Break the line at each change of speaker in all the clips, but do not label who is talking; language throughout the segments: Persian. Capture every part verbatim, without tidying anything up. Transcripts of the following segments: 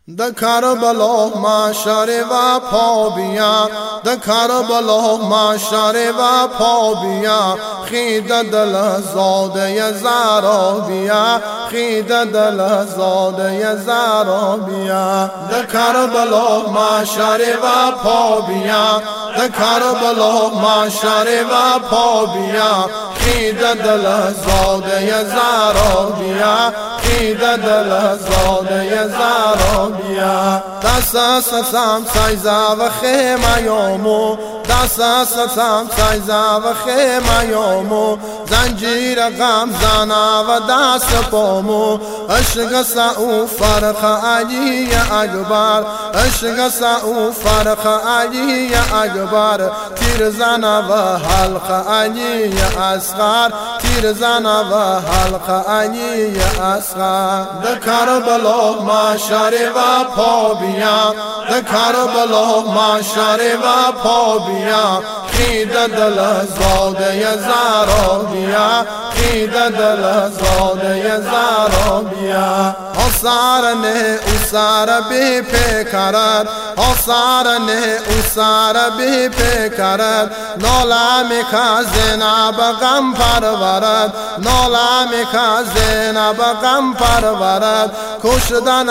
در کربلا معشر و پا بیا، در کربلا معشر و پا بیا، خید دل زاده زهرا بیا، خید دل زاده زهرا بیا. در کربلا معشر و پا بیا، در کربلا معشر و پا بیا، خید دل زاده زهرا بیا، خید دل زاده زهرا بیا. دست ستم سایزا و خیمه یامو، دست ستم سایزا و خیمه یامو، زنجیر غم زنه و دست پامو، عشق سعو فرخ علی اکبر، عشق سعو فرخ علی اکبر، تیر زنه و حلق علی اصغر، تیر زنه و حلق علی اصغر. در کربلا معشر و پا بیا، در کربلا معشر و پا بیا، خید دل زاده زهرا بیا، خید دل زاده زهرا بیا. آثار نه اوسار بی پیکرد، آثار نه اوسار بی پیکرد، ناله می که زینب غم پرورد، ناله می که زینب غم پرورد، کشتن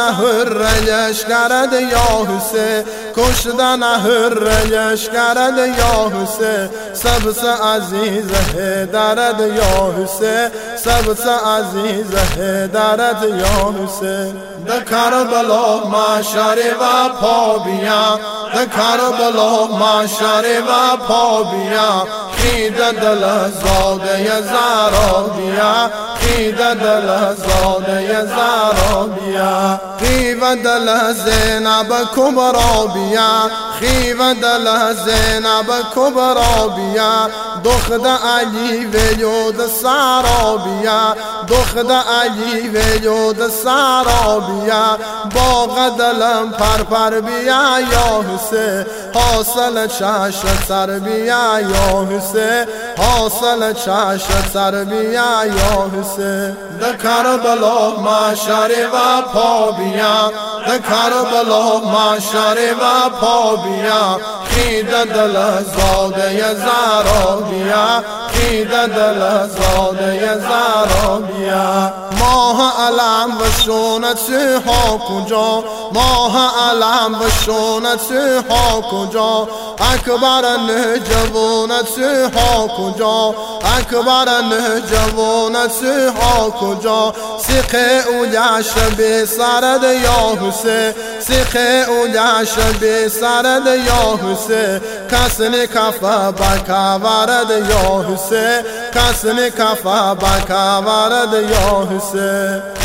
هر کرد یا حسین، کشتن هر کرد یا حسین، سبس عزیز هدرد یا حسین، سبس عزیز هدرد یا حسین. در کربلا معشر و پا بیا، در کربلا معشر و پا بیا، خید دل زاده زهرا بیا، خید دل زاده زهرا بیا. خیو دل زینب کبرا بیا، خیو دل زینب کبرا بیا، دخت علی ویود سارا بیا، دخت علی ویود سارا بیا، باغ دلم پر پر بیا یا حسین، حاصل چشم سر بیا یا حسین، حاصل چشم سر بیا یا حسین. در کربلا معشر و پا بیا، در کربلا معشر و پا بیا، خید دل زاده زهرا بیا، خید دل زاده زهرا بیا. ماه علم و شونت ها کجا، ماه علم و شونت ها کجا، اکبر نه جوانت ها کجا، اکبر نه جوانت ها کجا، سیخ اولیش به سرد یا حسین، سیخ اولیش به سرد یا حسین، کسنی کفا بکورد یا حسین، کسنی کفا بکورد یا حسین.